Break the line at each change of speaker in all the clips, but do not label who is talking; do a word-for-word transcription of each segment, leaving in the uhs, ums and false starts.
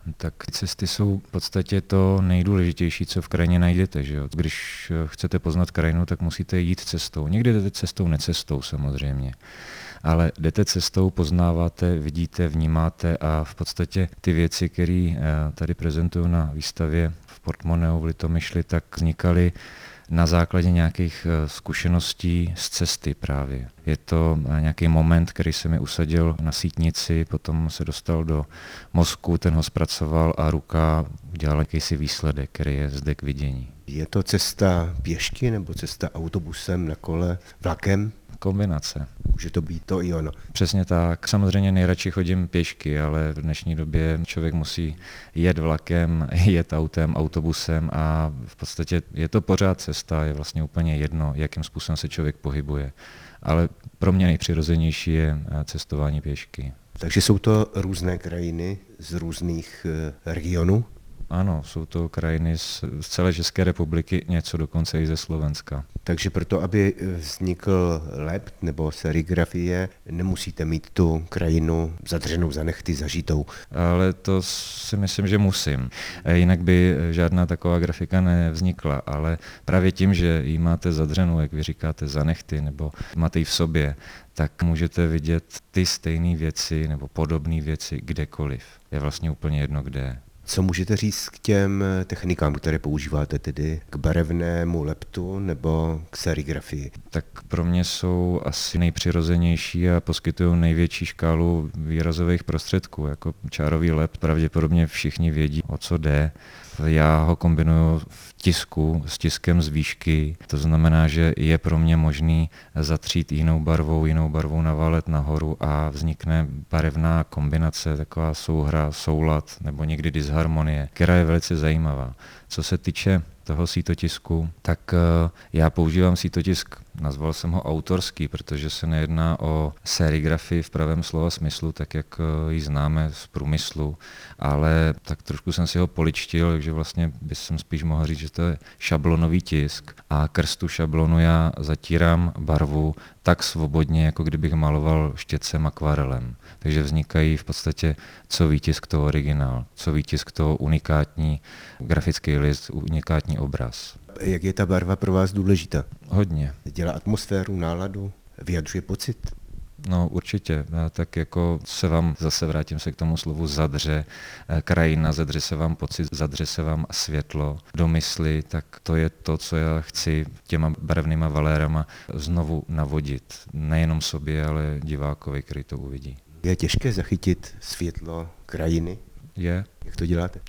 Tak cesty jsou v podstatě to nejdůležitější, co v krajině najdete. Že jo? Když chcete poznat krajinu, tak musíte jít cestou. Někdy jdete cestou, necestou samozřejmě. Ale jdete cestou, poznáváte, vidíte, vnímáte a v podstatě ty věci, které tady prezentuju na výstavě v Portmoneu v Litomyšli, tak vznikaly na základě nějakých zkušeností z cesty právě. Je to nějaký moment, který se mi usadil na sítnici, potom se dostal do mozku, ten ho zpracoval a ruka udělala jakýsi výsledek, který je zde k vidění.
Je to cesta pěšky nebo cesta autobusem, na kole, vlakem?
Kombinace.
Může to být to i ono.
Přesně tak. Samozřejmě nejradši chodím pěšky, ale v dnešní době člověk musí jet vlakem, jet autem, autobusem a v podstatě je to pořád cesta, je vlastně úplně jedno, jakým způsobem se člověk pohybuje. Ale pro mě nejpřirozenější je cestování pěšky.
Takže jsou to různé krajiny z různých regionů?
Ano, jsou to krajiny z, z celé České republiky, něco dokonce i ze Slovenska.
Takže proto, aby vznikl lept nebo serigrafie, nemusíte mít tu krajinu zadřenou za nehty, zažitou.
Ale to si myslím, že musím. Jinak by žádná taková grafika nevznikla, ale právě tím, že ji máte zadřenou, jak vy říkáte, za nehty, nebo máte ji v sobě, tak můžete vidět ty stejné věci nebo podobné věci kdekoliv. Je vlastně úplně jedno, kde.
Co můžete říct k těm technikám, které používáte, tedy k barevnému leptu nebo k serigrafii?
Tak pro mě jsou asi nejpřirozenější a poskytují největší škálu výrazových prostředků. Jako čárový lept pravděpodobně všichni vědí, o co jde. Já ho kombinuju v tisku s tiskem z výšky, to znamená, že je pro mě možný zatřít jinou barvou, jinou barvou naválet nahoru a vznikne barevná kombinace, taková souhra, soulad nebo někdy disharmonie, která je velice zajímavá. Co se týče toho sítotisku, tak já používám sítotisk, nazval jsem ho autorský, protože se nejedná o serigrafii v pravém slova smyslu, tak jak ji známe z průmyslu, ale tak trošku jsem si ho poličtil, takže vlastně bych jsem spíš mohl říct, že to je šablonový tisk a krz tu šablonu já zatírám barvu tak svobodně, jako kdybych maloval štětcem akvarelem. Takže vznikají v podstatě co výtisk, to originál, co výtisk, to unikátní grafický list, unikátní obraz.
Jak je ta barva pro vás důležitá?
Hodně.
Dělá atmosféru, náladu, vyjadřuje pocit?
No určitě, tak jako se vám, zase vrátím se k tomu slovu zadře krajina, zadře se vám pocit, zadře se vám světlo do mysli, tak to je to, co já chci těma barevnýma valérama znovu navodit. Nejenom sobě, ale divákovi, který to uvidí.
Je těžké zachytit světlo krajiny?
Je.
Jak to děláte?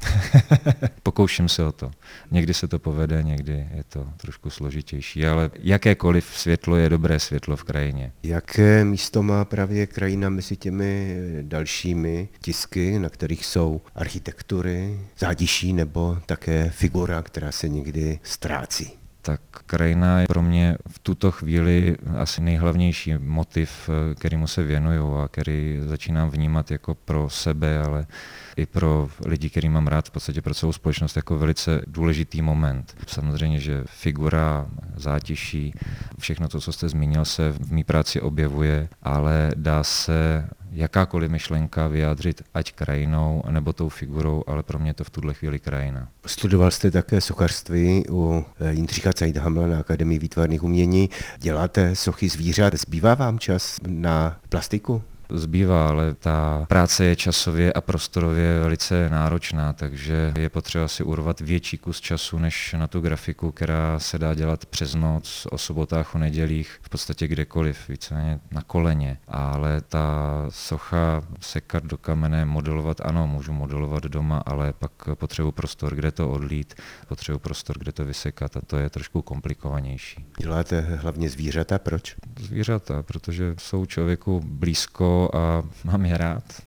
Pokouším se o to. Někdy se to povede, někdy je to trošku složitější, ale jakékoliv světlo je dobré světlo v krajině.
Jaké místo má právě krajina mezi těmi dalšími tisky, na kterých jsou architektury, zátiší nebo také figura, která se někdy ztrácí?
Tak krajina je pro mě v tuto chvíli asi nejhlavnější motiv, kterému se věnuju a který začínám vnímat jako pro sebe, ale i pro lidi, který mám rád, v podstatě pro celou společnost jako velice důležitý moment. Samozřejmě, že figura, zátiší, všechno to, co jste zmínil, se v mý práci objevuje, ale dá se jakákoliv myšlenka vyjádřit ať krajinou, nebo tou figurou, ale pro mě to v tuhle chvíli krajina.
Studoval jste také sochařství u Jindřicha Zeithamla na Akademii výtvarných umění. Děláte sochy zvířat. Zbývá vám čas na plastiku?
Zbývá, ale ta práce je časově a prostorově velice náročná, takže je potřeba si urvat větší kus času než na tu grafiku, která se dá dělat přes noc, o sobotách, o nedělích, v podstatě kdekoliv, víceméně na koleně. Ale ta socha sekat do kamene, modelovat, ano, můžu modelovat doma, ale pak potřebuji prostor, kde to odlít, potřebuji prostor, kde to vysekat a to je trošku komplikovanější.
Děláte hlavně zvířata, proč?
Zvířata, protože jsou člověku blízko a mám je rád.